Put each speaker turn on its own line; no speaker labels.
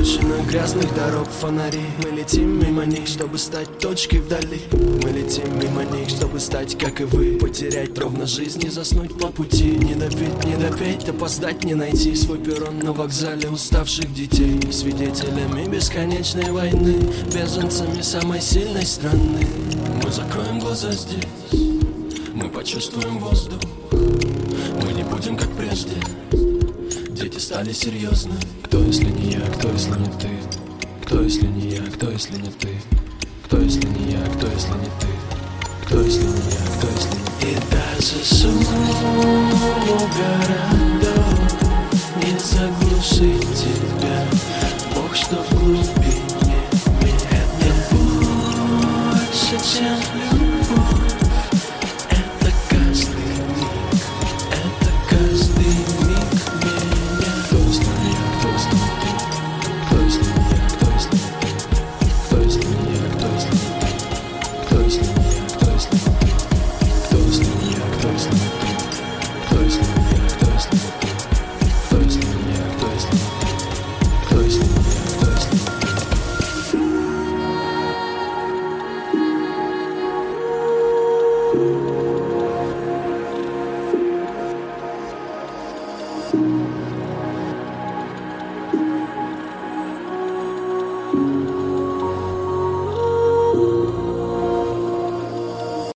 обочинах грязных дорог фонари. Мы летим мимо них, чтобы стать точкой вдали. Мы летим мимо них, чтобы стать, как и вы. Потерять ровно жизнь и заснуть по пути. Не допить, не допеть, опоздать, не найти свой перрон на вокзале уставших детей. Свидетелями бесконечной войны, беженцами самой сильной страны. Мы закроем глаза здесь, мы почувствуем воздух. Мы не будем как прежде. Дети стали серьезны. Кто, если не я, кто, если не ты? Кто, если не я, кто, если не ты? Кто, если не я, кто, если не ты? Кто, если не я, кто, если не ты? И даже шум городов не заглушит тебя. Бог, что в глубине это больше, чем любовь. Это каждый миг, это каждый миг меня. Кто, если не я, кто, если не ты? Кто, если не я, кто, если не ты? Кто, если не я, кто, если не ты? Кто, если не я, кто, если не ты? Кто, если не я, кто, если не ты? Кто, если не я, кто, если не ты? Кто, если не я, кто, если не ты? Кто, если не я, кто, если не ты?
Thank